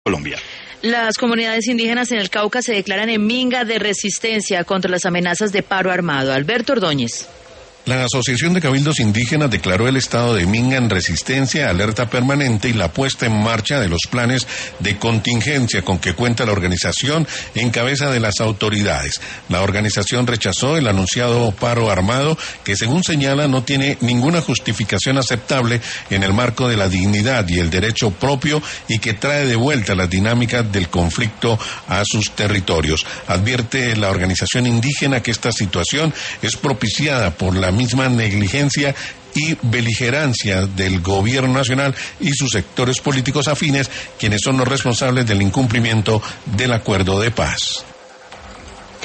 Colombia. Las comunidades indígenas en el Cauca se declaran en minga de resistencia contra las amenazas de paro armado. Alberto Ordóñez. La Asociación de Cabildos Indígenas declaró el estado de minga en resistencia, alerta permanente y la puesta en marcha de los planes de contingencia con que cuenta la organización en cabeza de las autoridades. La organización rechazó el anunciado paro armado que, según señala, no tiene ninguna justificación aceptable en el marco de la dignidad y el derecho propio y que trae de vuelta las dinámicas del conflicto a sus territorios. Advierte la organización indígena que esta situación es propiciada por la misma negligencia y beligerancia del gobierno nacional y sus sectores políticos afines, quienes son los responsables del incumplimiento del acuerdo de paz.